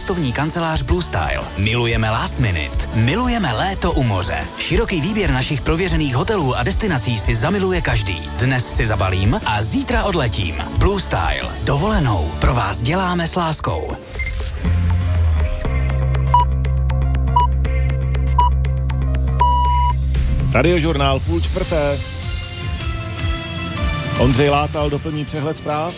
cestovní kancelář Blue Style. Milujeme last minute. Milujeme léto u moře. Široký výběr našich prověřených hotelů a destinací si zamiluje každý. Dnes si zabalím a zítra odletím. Blue Style. Dovolenou pro vás děláme s láskou. Radiožurnál 3:30. Ondřej Látal doplní přehled zpráv.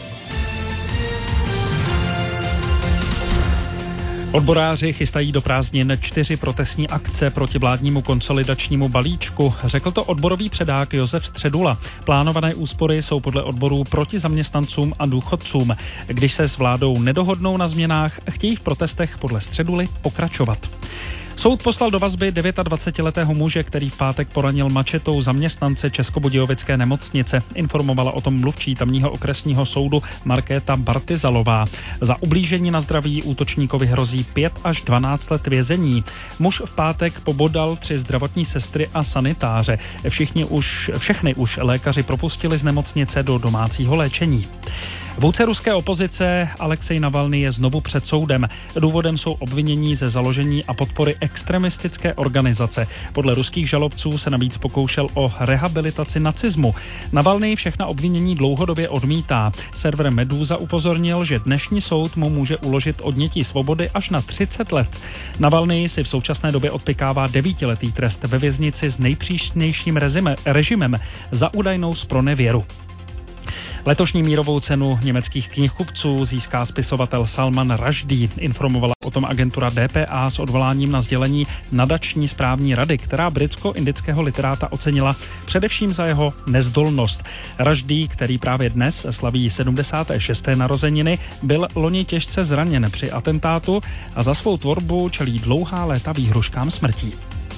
Odboráři chystají do prázdnin 4 protestní akce proti vládnímu konsolidačnímu balíčku. Řekl to odborový předák Josef Středula. Plánované úspory jsou podle odborů proti zaměstnancům a důchodcům. Když se s vládou nedohodnou na změnách, chtějí v protestech podle Středuly pokračovat. Soud poslal do vazby 29letého muže, který v pátek poranil mačetou zaměstnance Českobudějovické nemocnice. Informovala o tom mluvčí tamního okresního soudu Markéta Bartyzalová. Za ublížení na zdraví útočníkovi hrozí 5 až 12 let vězení. Muž v pátek pobodal 3 zdravotní sestry a sanitáře. Všechny už lékaři propustili z nemocnice do domácího léčení. Vůdce ruské opozice Alexej Navalny je znovu před soudem. Důvodem jsou obvinění ze založení a podpory extremistické organizace. Podle ruských žalobců se navíc pokoušel o rehabilitaci nacismu. Navalny všechna obvinění dlouhodobě odmítá. Server Meduza upozornil, že dnešní soud mu může uložit odnětí svobody až na 30 let. Navalny si v současné době odpykává 9letý trest ve věznici s nejpřísnějším režimem za údajnou zpronevěru. Letošní mírovou cenu německých knihkupců získá spisovatel Salman Rushdie. Informovala o tom agentura DPA s odvoláním na sdělení nadační správní rady, která britsko-indického literáta ocenila především za jeho nezdolnost. Rushdie, který právě dnes slaví 76. narozeniny, byl loni těžce zraněn při atentátu a za svou tvorbu čelí dlouhá léta výhruškám smrtí.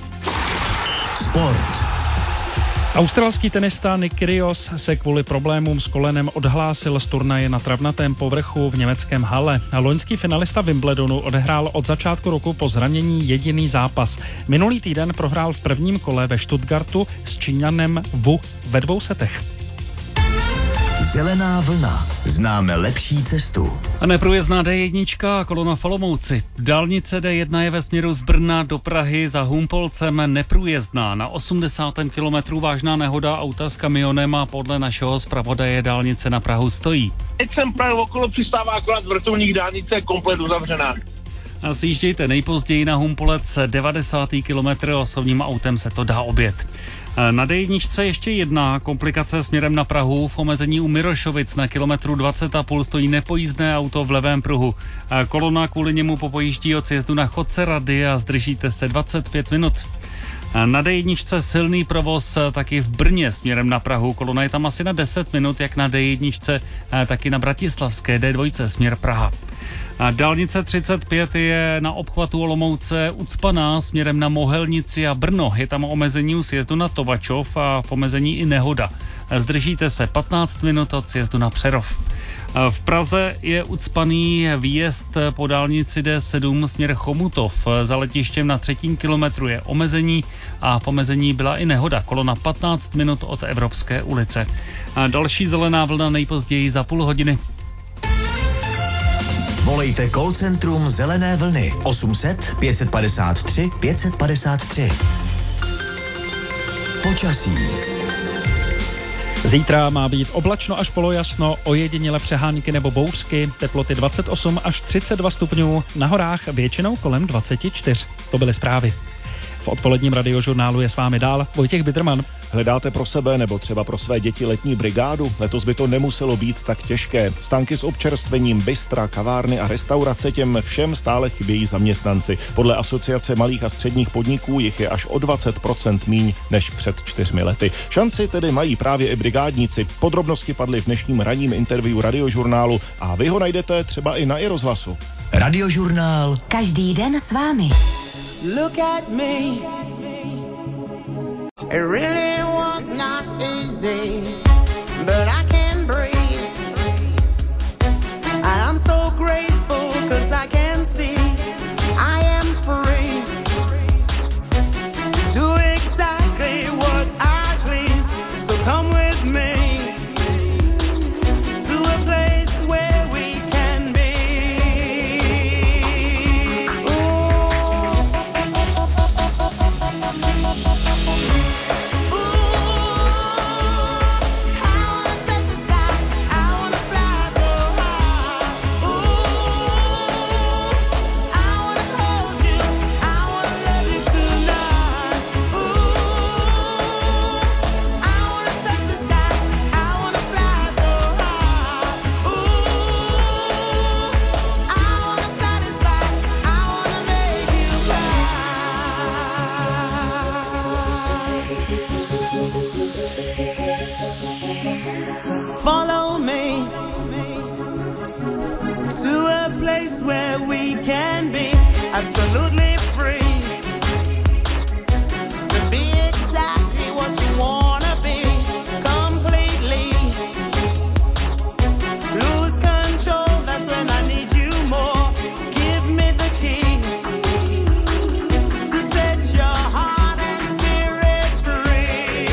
Sport. Australský tenista Nick Kyrgios se kvůli problémům s kolenem odhlásil z turnaje na travnatém povrchu v německém Halle. Loňský finalista Wimbledonu odehrál od začátku roku po zranění jediný zápas. Minulý týden prohrál v prvním kole ve Stuttgartu s Číňanem Wu ve 2 setech. Zelená vlna. Známe lepší cestu. A neprůjezdná D1 a kolona v Olomouci. Dálnice D1 je ve směru z Brna do Prahy za Humpolcem neprůjezdná. Na 80. kilometru vážná nehoda auta s kamionem a podle našeho zpravodaje dálnice na Prahu stojí. Teď jsem právě okolo přistává akorát vrtulník, dálnice komplet uzavřená. A sjíždějte nejpozději na Humpolec 90. kilometr, osobním autem se to dá objet. Na D1 ještě jedna komplikace směrem na Prahu. V omezení u Mirošovic na kilometru 20,5 stojí nepojízdné auto v levém pruhu. Kolona kvůli němu popojíždí od sjezdu na Chodce Rady a zdržíte se 25 minut. Na D1 silný provoz taky v Brně směrem na Prahu. Kolona je tam asi na 10 minut, jak na D1, taky na Bratislavské D2 směr Praha. Dálnice 35 je na obchvatu Olomouce ucpaná směrem na Mohelnici a Brno. Je tam omezení u sjezdu na Tovačov a v omezení i nehoda. Zdržíte se 15 minut od sjezdu na Přerov. V Praze je ucpaný výjezd po dálnici D7 směr Chomutov. Za letištěm na 3. kilometru je omezení a v omezení byla i nehoda. Kolona 15 minut od Evropské ulice. Další zelená vlna nejpozději za půl hodiny. Volejte call centrum Zelené vlny 800 553 553. Počasí. Zítra má být oblačno až polojasno, ojediněle přehánky nebo bouřky, teploty 28 až 32 stupňů, na horách většinou kolem 24. To byly zprávy. V odpoledním radiožurnálu je s vámi dál Vojtěch Biderman. Hledáte pro sebe nebo třeba pro své děti letní brigádu? Letos by to nemuselo být tak těžké. Stánky s občerstvením, bystra, kavárny a restaurace, těm všem stále chybějí zaměstnanci. Podle Asociace malých a středních podniků jich je až o 20% míň než před 4 lety. Šanci tedy mají právě i brigádníci. Podrobnosti padly v dnešním ranním interview radiožurnálu a vy ho najdete třeba i na iRozhlasu. Radiožurnál. Každý den s vámi. Look at me. It really was not easy, but I can breathe. And I'm so grateful 'cause I can see I am free to do exactly what I please. So come with me to a place where we can be. absolutely free to be exactly what you wanna be, completely lose control. That's when I need you more. Give me the key to set your heart and spirit free.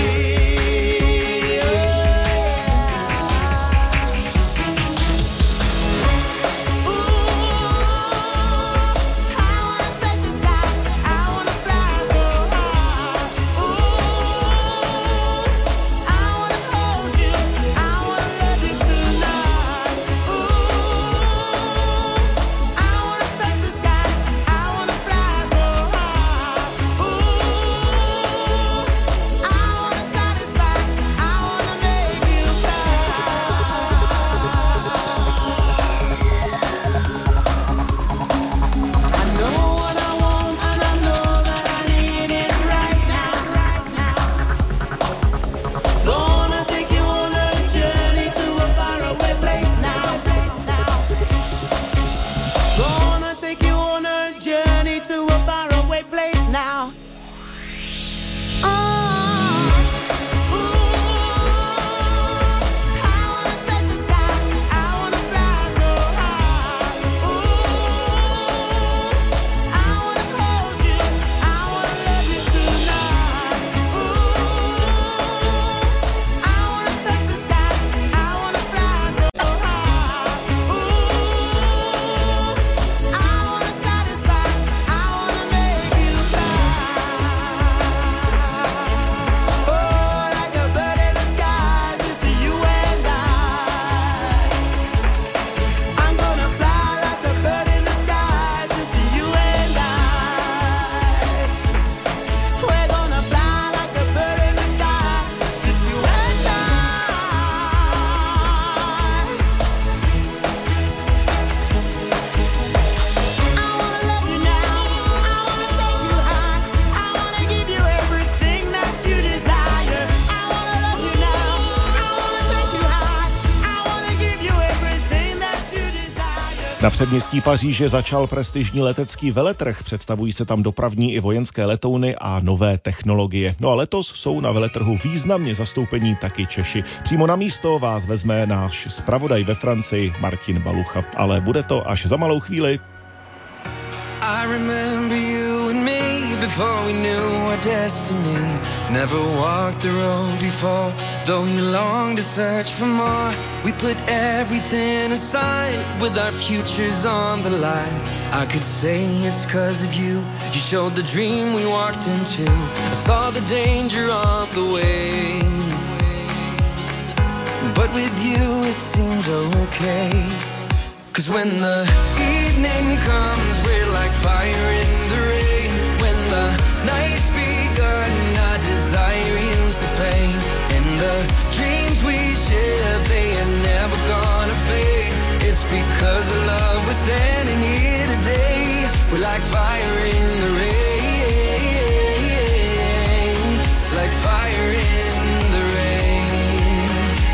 Na předměstí Paříže začal prestižní letecký veletrh. Představují se tam dopravní i vojenské letouny a nové technologie. No a letos jsou na veletrhu významně zastoupení taky Češi. Přímo na místo vás vezme náš zpravodaj ve Francii Martin Balucha. Ale bude to až za malou chvíli. I remember you and me before we knew our destiny. Never walked the road before, though you longed to search for more. We put everything aside with our futures on the line. I could say it's 'cause of you. You showed the dream we walked into. I saw the danger on the way, but with you it seemed okay. 'Cause when the evening comes, we're like fire in the rain. When the night's begun, our desire heals the pain. And the dreams we share, they are never gonna fade. It's because of love we're standing here today. We're like fire in the rain. Like fire in the rain.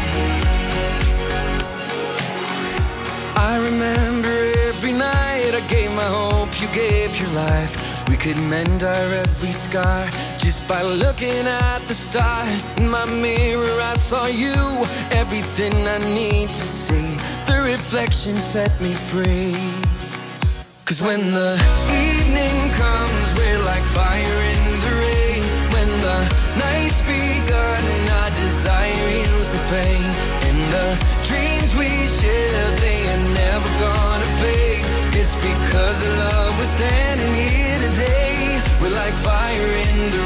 I remember every night I gave my hope, you gave your life. We could mend our every scar just by looking at the stars. In my mirror I saw you, everything I need to see. The reflection set me free. 'Cause when the evening comes, we're like fire in the rain. When the night's begun, our desire heals the pain. And the dreams we share, they are never gonna fade. It's because of love we're standing here today. We're like fire in the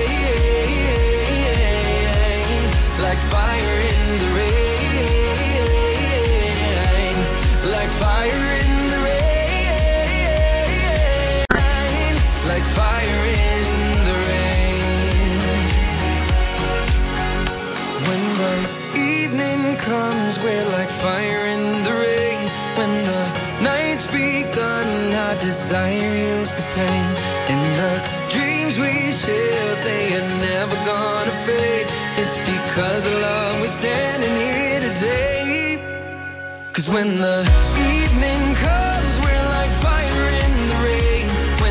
rain. Like fire in the rain. Like fire in the rain. Like fire in the rain. When the evening comes, we're like fire in the rain. When the night's begun, our desire heals the pain. And the dreams we share, they are never gonna fade. It's because of love we're standing here today. 'Cause when the evening comes, we're like fire in the rain. When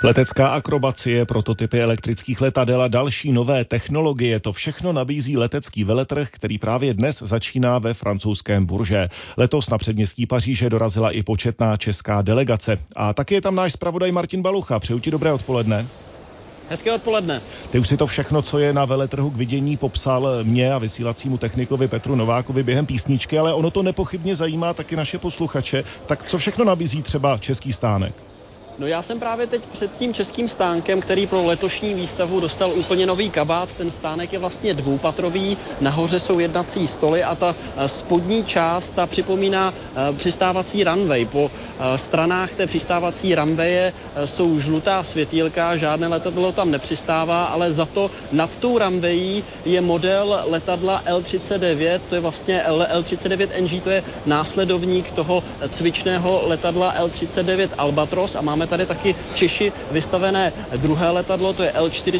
Letecká akrobacie, prototypy elektrických letadel a další nové technologie, to všechno nabízí letecký veletrh, který právě dnes začíná ve francouzském Bourget. Letos na předměstí Paříže dorazila i početná česká delegace. A taky je tam náš zpravodaj Martin Balucha. Přeju ti dobré odpoledne. Hezké odpoledne. Ty už si to všechno, co je na veletrhu k vidění, popsal mě a vysílacímu technikovi Petru Novákovi během písničky, ale ono to nepochybně zajímá taky naše posluchače. Tak co všechno nabízí třeba český stánek? No já jsem právě teď před tím českým stánkem, který pro letošní výstavu dostal úplně nový kabát. Ten stánek je vlastně dvoupatrový, nahoře jsou jednací stoly a ta spodní část ta připomíná přistávací runway. Po stranách té přistávací runwaye jsou žlutá světýlka, žádné letadlo tam nepřistává, ale za to nad tou runwayí je model letadla L-39, to je vlastně L-39NG, to je následovník toho cvičného letadla L-39 Albatros a máme tady taky Češi vystavené druhé letadlo, to je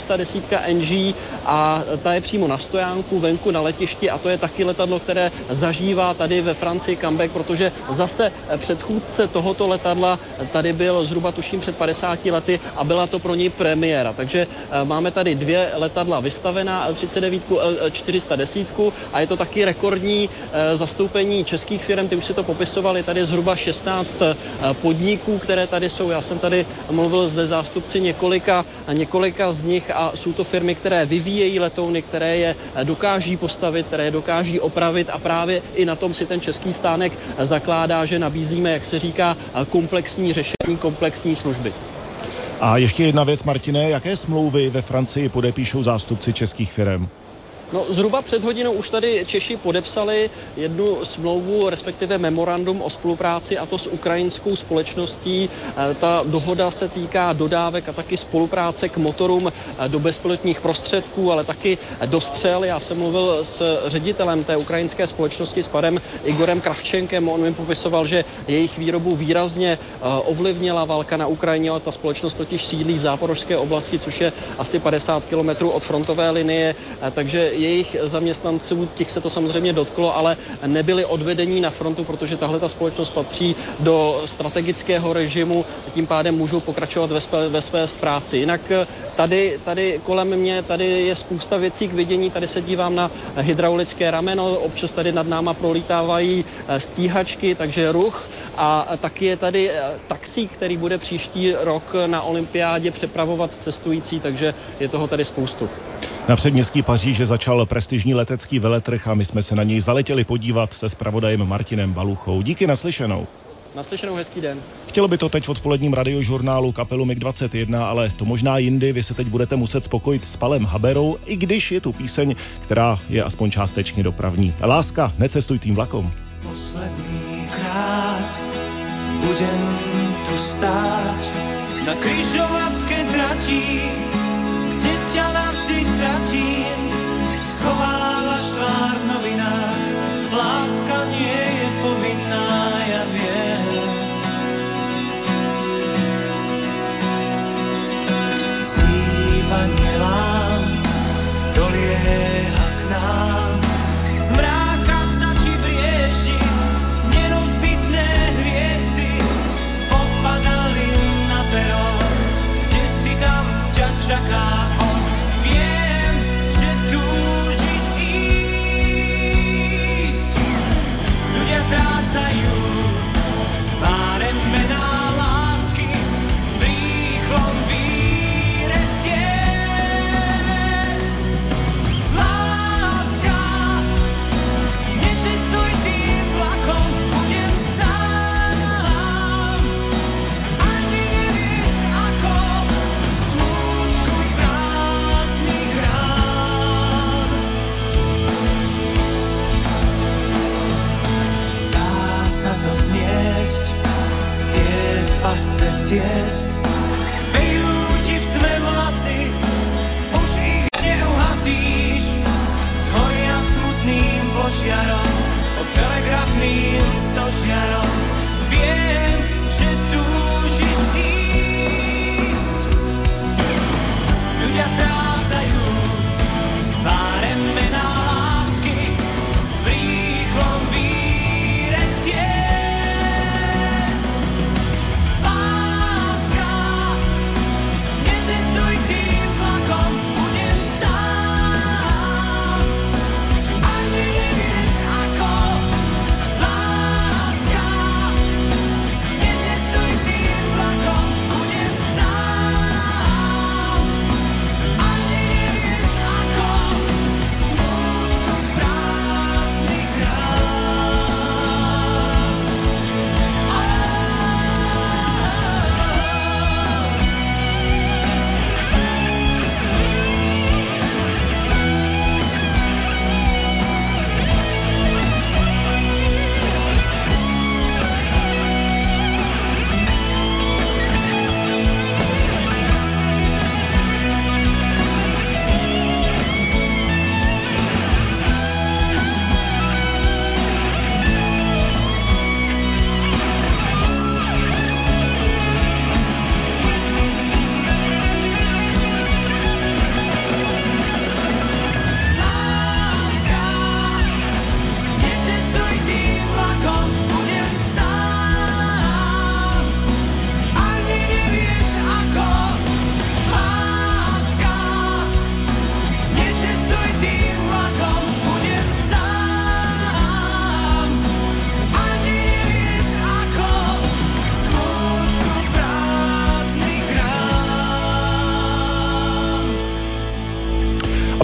L-410NG a ta je přímo na stojánku venku na letišti a to je taky letadlo, které zažívá tady ve Francii comeback, protože zase předchůdce tohoto letadla tady byl zhruba tuším před 50 lety a byla to pro něj premiéra. Takže máme tady dvě letadla vystavená, L-39, L-410 a je to taky rekordní zastoupení českých firm, ty už si to popisovali, tady zhruba 16 podniků, které tady jsou. Já jsem tady mluvil se zástupci několika z nich a jsou to firmy, které vyvíjejí letouny, které je dokáží postavit, které je dokáží opravit a právě i na tom si ten český stánek zakládá, že nabízíme, jak se říká, komplexní řešení, komplexní služby. A ještě jedna věc, Martine, jaké smlouvy ve Francii podepíšou zástupci českých firm? No, zhruba před hodinou už tady Češi podepsali jednu smlouvu, respektive memorandum o spolupráci, a to s ukrajinskou společností. Ta dohoda se týká dodávek a taky spolupráce k motorům do bezpilotních prostředků, ale taky do střel. Já jsem mluvil s ředitelem té ukrajinské společnosti, s panem Igorem Kravčenkem. On mi popisoval, že jejich výrobu výrazně ovlivnila válka na Ukrajině, ale ta společnost totiž sídlí v Záporožské oblasti, což je asi 50 kilometrů od frontové linie, takže jejich zaměstnanců, těch se to samozřejmě dotklo, ale nebyli odvedení na frontu, protože tahle ta společnost patří do strategického režimu, tím pádem můžou pokračovat ve své práci. Jinak tady kolem mě, tady je spousta věcí k vidění, tady se dívám na hydraulické rameno, občas tady nad náma prolítávají stíhačky, takže ruch. A taky je tady taxík, který bude příští rok na olympiádě přepravovat cestující, takže je toho tady spoustu. Na předměstí Paříže začal prestižní letecký veletrh a my jsme se na něj zaletěli podívat se zpravodajem Martinem Baluchou. Díky, naslyšenou. Naslyšenou, hezký den. Chtělo by to teď v odpoledním radiožurnálu kapelu MiG-21, ale to možná jindy. Vy se teď budete muset spokojit s Palem Haberou, i když je tu píseň, která je aspoň částečně dopravní. Láska, necestuj tým vlakom. Posledný krát budem tu stáť na križovatke tratí, kde ťa navždy stratím. Schovávaš tvár v novinách, láska nie je povinná, ja viem. Zývanie lám dolieha k nám, z mráka sa ti brieždi nerozbitné hviezdy, popadali na perón, kde si tam ťa čaká on.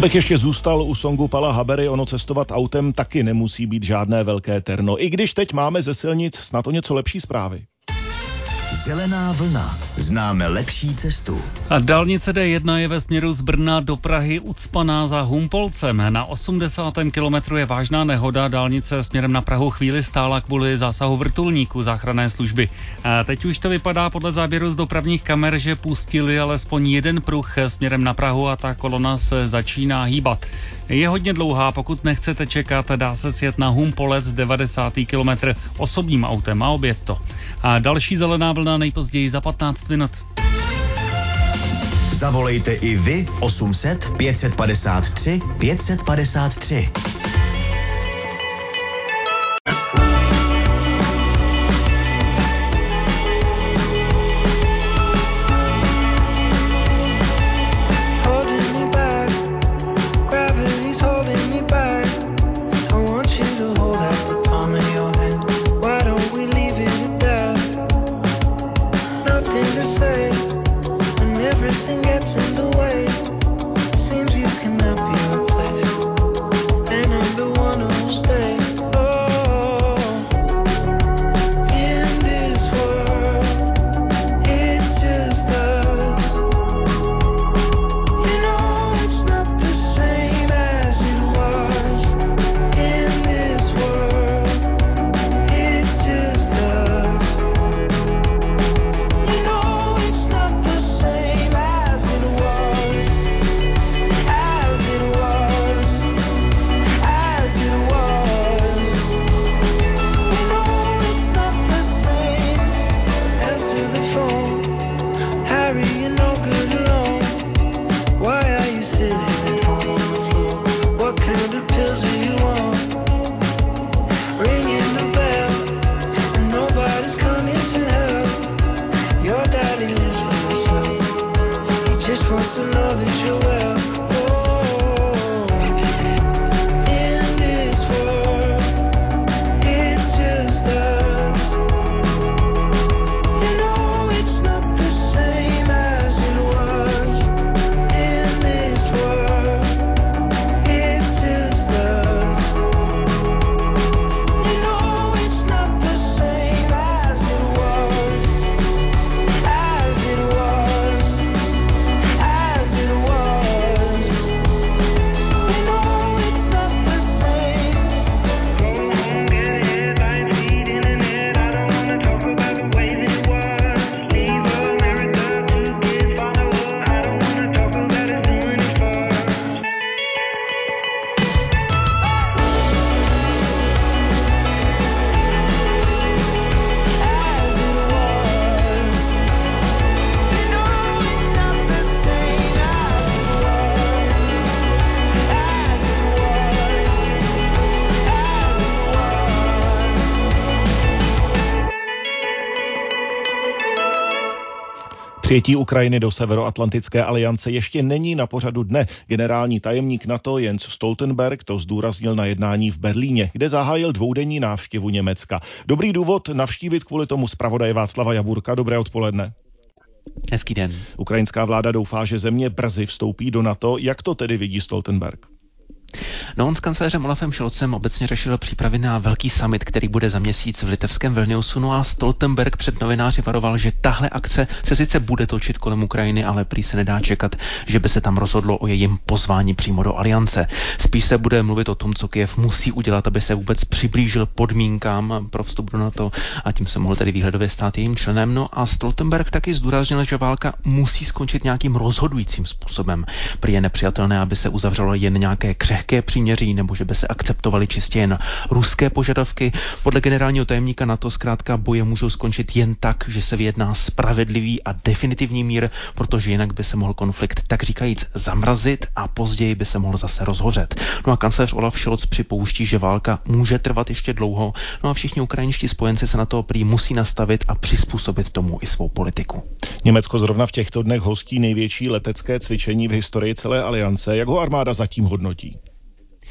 Abych ještě zůstal u songu Pala Habery, ono cestovat autem taky nemusí být žádné velké terno. I když teď máme ze silnic snad o něco lepší zprávy. Zelená vlna. Známe lepší cestu. A dálnice D1 je ve směru z Brna do Prahy ucpaná za Humpolcem. Na 80. kilometru je vážná nehoda. Dálnice směrem na Prahu chvíli stála kvůli zásahu vrtulníků záchranné služby. A teď už to vypadá podle záběru z dopravních kamer, že pustili alespoň jeden pruh směrem na Prahu a ta kolona se začíná hýbat. Je hodně dlouhá, pokud nechcete čekat, dá se sjet na Humpolec 90. kilometr osobním autem a objet to. A další zelená vlna nejpozději za 15 minut. Zavolejte i vy 800 553 553. Přijetí Ukrajiny do Severoatlantické aliance ještě není na pořadu dne. Generální tajemník NATO Jens Stoltenberg to zdůraznil na jednání v Berlíně, kde zahájil dvoudenní návštěvu Německa. Dobrý důvod navštívit kvůli tomu zpravodaje Václava Jaburka. Dobré odpoledne. Hezký den. Ukrajinská vláda doufá, že země brzy vstoupí do NATO. Jak to tedy vidí Stoltenberg? No, on s kancléřem Olafem Scholzem obecně řešil přípravy na velký summit, který bude za měsíc v litevském Vilniusu. No a Stoltenberg před novináři varoval, že tahle akce se sice bude točit kolem Ukrajiny, ale prý se nedá čekat, že by se tam rozhodlo o jejím pozvání přímo do aliance. Spíš se bude mluvit o tom, co Kyjev musí udělat, aby se vůbec přiblížil podmínkám pro vstup do NATO a tím se mohl tedy výhledově stát jejím členem. No a Stoltenberg taky zdůraznil, že válka musí skončit nějakým rozhodujícím způsobem. Prý je nepřijatelné, aby se uzavřelo jen nějaké křehké příměří nebo že by se akceptovaly čistě jen ruské požadavky. Podle generálního tajemníka NATO zkrátka boje můžou skončit jen tak, že se vyjedná spravedlivý a definitivní mír, protože jinak by se mohl konflikt tak říkajíc zamrazit a později by se mohl zase rozhořet. No a kancléř Olaf Scholz připouští, že válka může trvat ještě dlouho, no a všichni ukrajinští spojenci se na to prý musí nastavit a přizpůsobit tomu i svou politiku. Německo zrovna v těchto dnech hostí největší letecké cvičení v historii celé aliance. Jak ho armáda zatím hodnotí?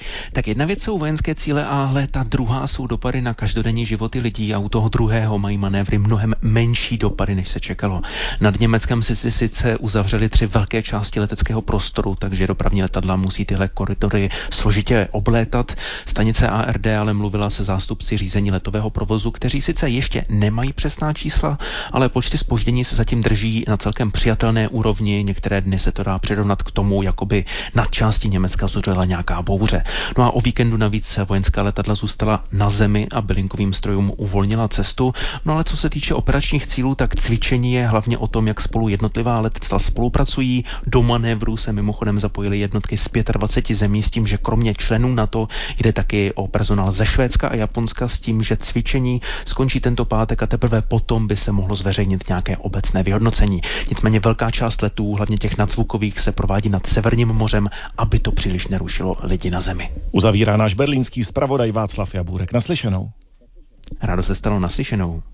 Tak jedna věc jsou vojenské cíle, ale ta druhá jsou dopady na každodenní životy lidí a u toho druhého mají manévry mnohem menší dopady, než se čekalo. Nad Německem si sice uzavřeli 3 velké části leteckého prostoru, takže dopravní letadla musí tyhle koridory složitě oblétat. Stanice ARD ale mluvila se zástupci řízení letového provozu, kteří sice ještě nemají přesná čísla, ale počty zpoždění se zatím drží na celkem přijatelné úrovni. Některé dny se to dá přirovnat k tomu, jakoby nad částí Německa zuřila nějaká bouře. No a o víkendu navíc vojenská letadla zůstala na zemi a bylinkovým strojům uvolnila cestu. No ale co se týče operačních cílů, tak cvičení je hlavně o tom, jak spolu jednotlivá letectva spolupracují. Do manévru se mimochodem zapojily jednotky z 25 zemí s tím, že kromě členů NATO jde taky o personál ze Švédska a Japonska s tím, že cvičení skončí tento pátek a teprve potom by se mohlo zveřejnit nějaké obecné vyhodnocení. Nicméně velká část letů, hlavně těch nadzvukových, se provádí nad Severním mořem, aby to příliš nerušilo lidi na zemi. Uzavírá náš berlínský zpravodaj Václav Jabůrek. Naslyšenou. Rádo se stalo, naslyšenou.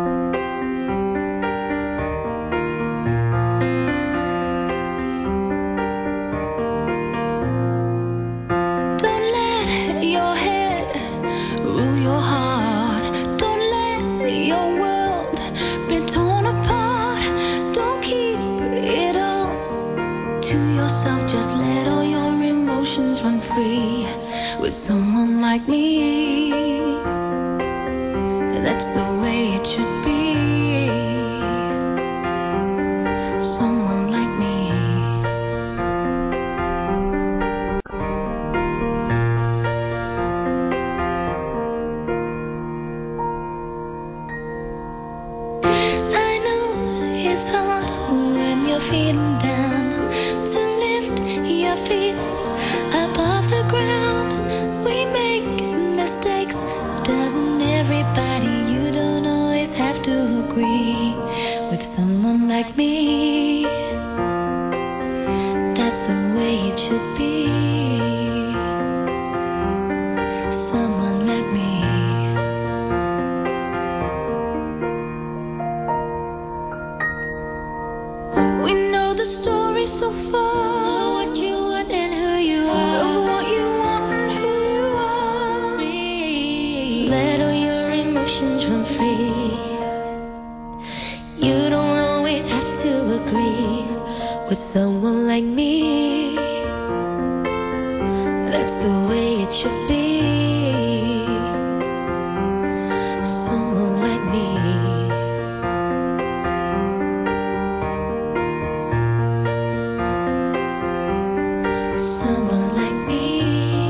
Someone like me, that's the way it should be. Someone like me. I know it's hard when you're feeling down to lift your feet above the ground. We make mistakes, doesn't everybody? You don't always have to agree with someone like me. That's the way it should be. Someone like me. We know the story so far, what you want and who you are, what you want and who you are. Let all your emotions run free. You don't always have to agree with someone like me. That's the way it should be. Someone like me. Someone like me.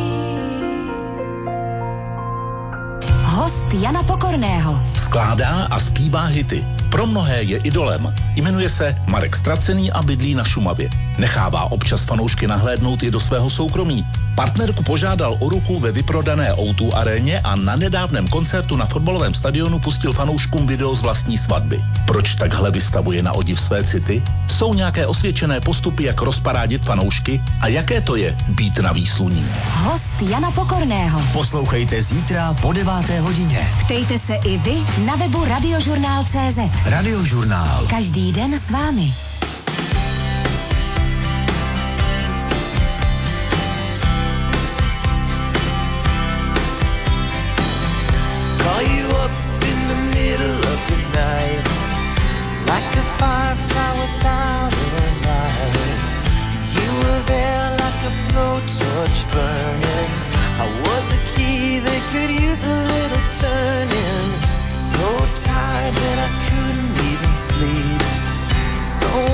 Host Jana Pokorného. Skládá a zpívá hity. Pro mnohé je idolem. Jmenuje se Marek Stracený a bydlí na Šumavě. Nechává občas fanoušky nahlédnout i do svého soukromí. Partnerku požádal o ruku ve vyprodané O2 aréně a na nedávném koncertu na fotbalovém stadionu pustil fanouškům video z vlastní svatby. Proč takhle vystavuje na odiv své city? Jsou nějaké osvědčené postupy, jak rozparádit fanoušky? A jaké to je být na výsluní? Host Jana Pokorného. Poslouchejte zítra po 9. hodině. Ptejte se i vy na webu Radiožurnál.cz. Radiožurnál. Každý den s vámi. Call you up in the middle of the night, like a firefly without a light. You were there like a blowtorch burning. I was a key that could use a little turning. So tired that I couldn't even sleep. So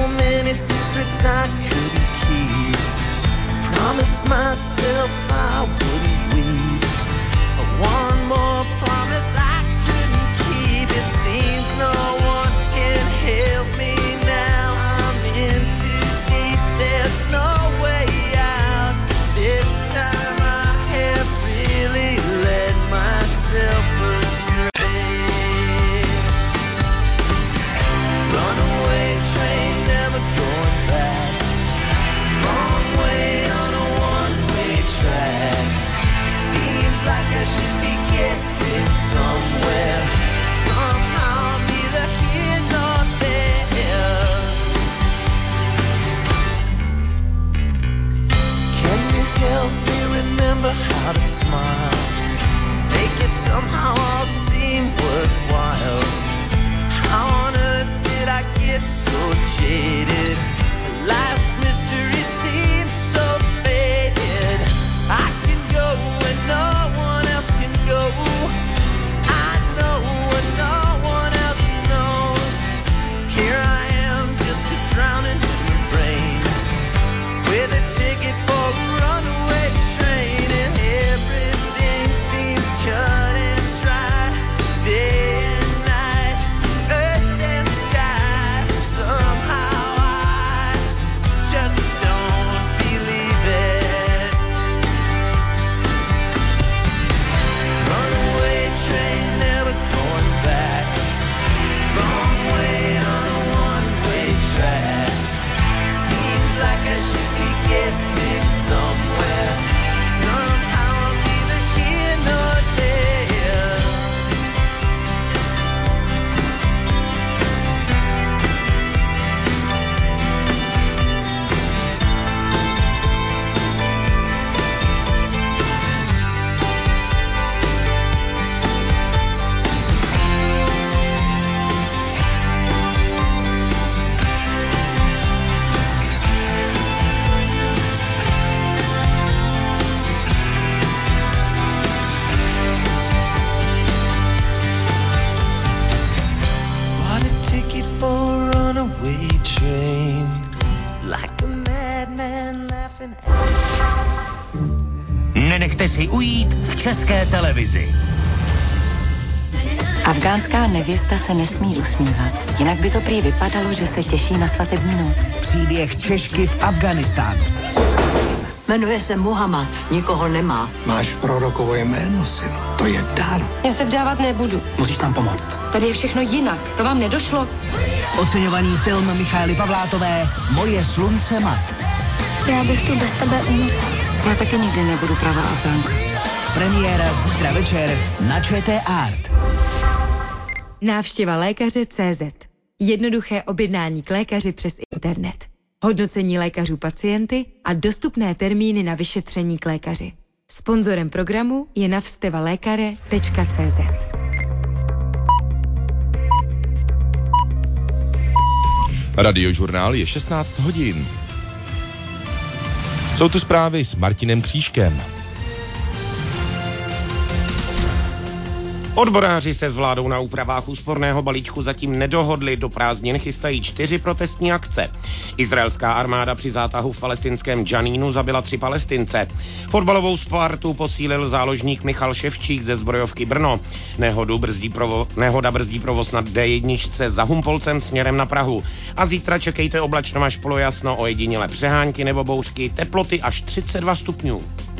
České televizi. Afgánská nevěsta se nesmí usmívat, jinak by to prý vypadalo, že se těší na svatební noc. Příběh Češky v Afghánistánu. Jmenuje se Muhammad, nikoho nemá. Máš prorokovo jméno, synu, to je dar. Já se vdávat nebudu. Musíš nám pomoct. Tady je všechno jinak, to vám nedošlo? Oceňovaný film Michaely Pavlátové Moje slunce mat. Já bych tu bez tebe umřel. Já taky nikdy nebudu pravá Afgánka. Premiéra zítra večer na ČT Art. Návštěva lékaře CZ. Jednoduché objednání k lékaři přes internet. Hodnocení lékařů pacienty a dostupné termíny na vyšetření k lékaři. Sponzorem programu je navstevalekare.cz. Radiožurnál je 16 hodin. Jsou tu zprávy s Martinem Křížkem. Odboráři se s vládou na úpravách úsporného balíčku zatím nedohodli, do prázdnin chystají 4 protestní akce. Izraelská armáda při zátahu v palestinském Džanínu zabila 3 Palestince. Fotbalovou Spartu posílil záložník Michal Ševčík ze zbrojovky Brno. Nehoda brzdí provoz na D1 za Humpolcem směrem na Prahu. A zítra čekejte oblačno až polojasno, ojediněle přehánky nebo bouřky, teploty až 32 stupňů.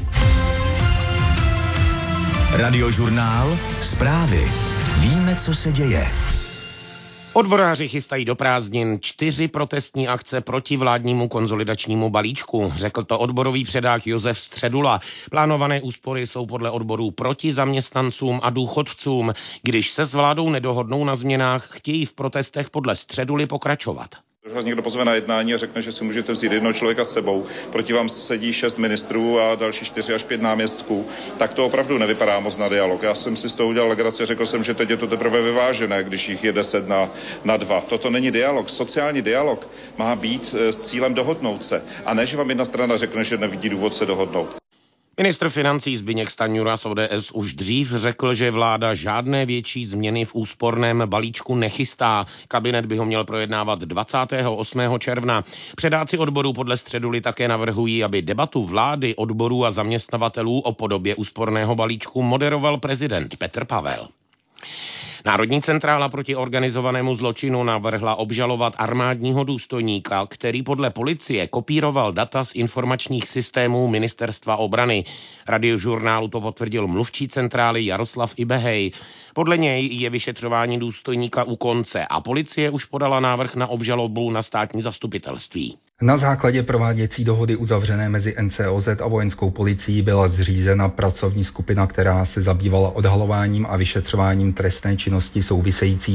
Radiožurnál, zprávy. Víme, co se děje. Odboráři chystají do prázdnin 4 protestní akce proti vládnímu konsolidačnímu balíčku, řekl to odborový předák Josef Středula. Plánované úspory jsou podle odborů proti zaměstnancům a důchodcům. Když se s vládou nedohodnou na změnách, chtějí v protestech podle Středuly pokračovat. Když vás někdo pozve na jednání a řekne, že si můžete vzít jednoho člověka s sebou, proti vám sedí 6 ministrů a další 4 až 5 náměstků, tak to opravdu nevypadá moc na dialog. Já jsem si z toho udělal legraci, řekl jsem, že teď je to teprve vyvážené, když jich je 10 na 2. Toto není dialog. Sociální dialog má být s cílem dohodnout se. A ne, že vám jedna strana řekne, že nevidí důvod se dohodnout. Ministr financí Zbyněk Stanjura z ODS už dřív řekl, že vláda žádné větší změny v úsporném balíčku nechystá. Kabinet by ho měl projednávat 28. června. Předáci odborů podle Středuly také navrhují, aby debatu vlády, odborů a zaměstnavatelů o podobě úsporného balíčku moderoval prezident Petr Pavel. Národní centrála proti organizovanému zločinu navrhla obžalovat armádního důstojníka, který podle policie kopíroval data z informačních systémů Ministerstva obrany. Radiožurnálu to potvrdil mluvčí centrály Jaroslav Ibehej. Podle něj je vyšetřování důstojníka u konce a policie už podala návrh na obžalobu na státní zastupitelství. Na základě prováděcí dohody uzavřené mezi NCOZ a vojenskou policií byla zřízena pracovní skupina, která se zabývala odhalováním a vyšetřováním trestné činnosti související